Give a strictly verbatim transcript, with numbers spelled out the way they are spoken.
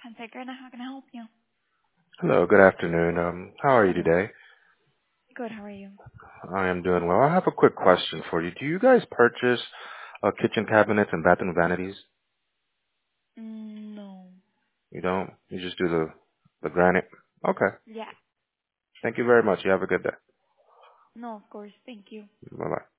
Pensacola, how can I help you? Hello, good afternoon. Um, how are you Hello. today? Good, how are you? I am doing well. I have a quick question for you. Do you guys purchase uh, kitchen cabinets and bathroom vanities? Mm, no. You don't? You just do the the granite? Okay. Yeah. Thank you very much. You have a good day. No, of course. Thank you. Bye bye.